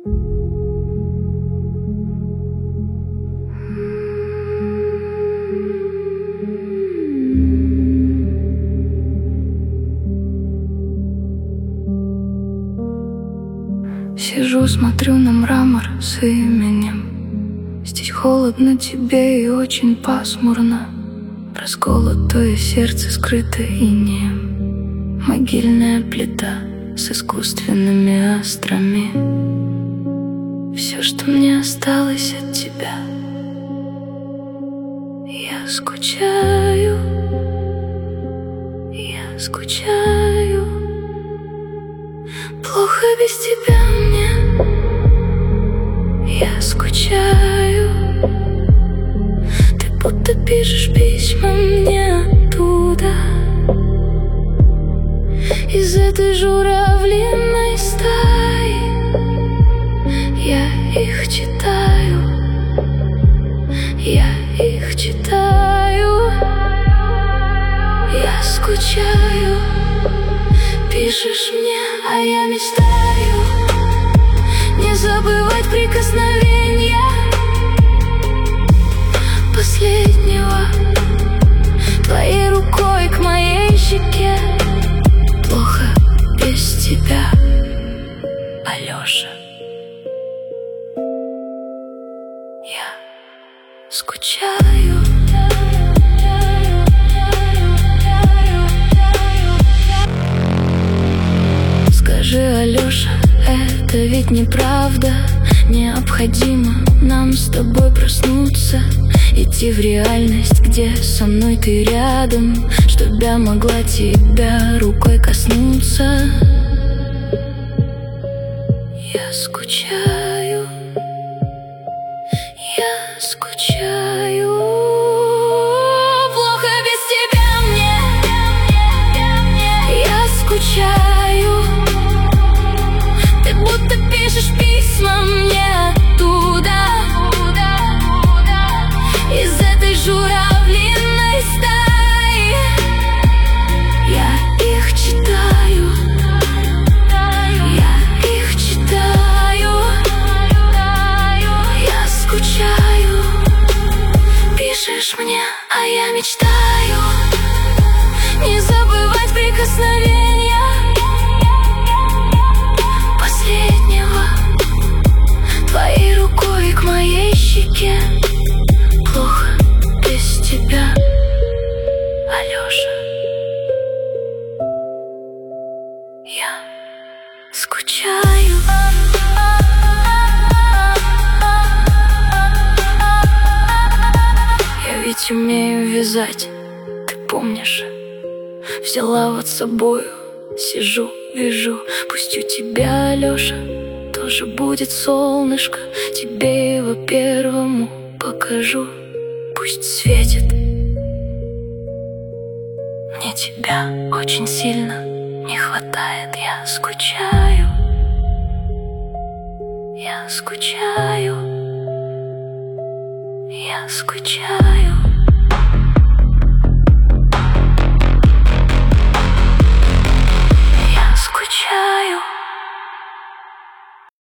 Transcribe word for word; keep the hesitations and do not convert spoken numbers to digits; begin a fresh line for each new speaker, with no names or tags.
Сижу, смотрю на мрамор с именем. Здесь холодно тебе и очень пасмурно. Расколотое сердце скрыто инеем. Могильная плита с искусственными острами. Все, что мне осталось от тебя. Я скучаю, я скучаю. Плохо без тебя мне. Я скучаю. Ты будто пишешь письма мне оттуда, из этой журавлиной стаи. Я их читаю, я их читаю. Я скучаю. Пишешь мне, а я мечтаю не забывать прикосновения последнего твоей рукой к моей щеке. Плохо без тебя, Алёша. Я скучаю. Скажи, Алёша, это ведь неправда. Необходимо нам с тобой проснуться, идти в реальность, где со мной ты рядом, чтоб я могла тебя рукой коснуться. Я скучаю, я скучаю. Плохо без тебя мне. Я скучаю. Ты будто пишешь письма мне оттуда, из этой журавлиной стаи. Я их читаю, я их читаю. Я скучаю. Пишешь мне, а я мечтаю не забывать прикосновения последнего твоей рукой к моей щеке. Плохо без тебя, Алёша. Я скучаю. Я ведь умею вязать, ты помнишь? Взяла вот с собою, сижу, вяжу. Пусть у тебя, Алёша, тоже будет солнышко. Тебе его первому покажу. Пусть светит. Мне тебя очень сильно не хватает. Я скучаю. Я скучаю. Я скучаю.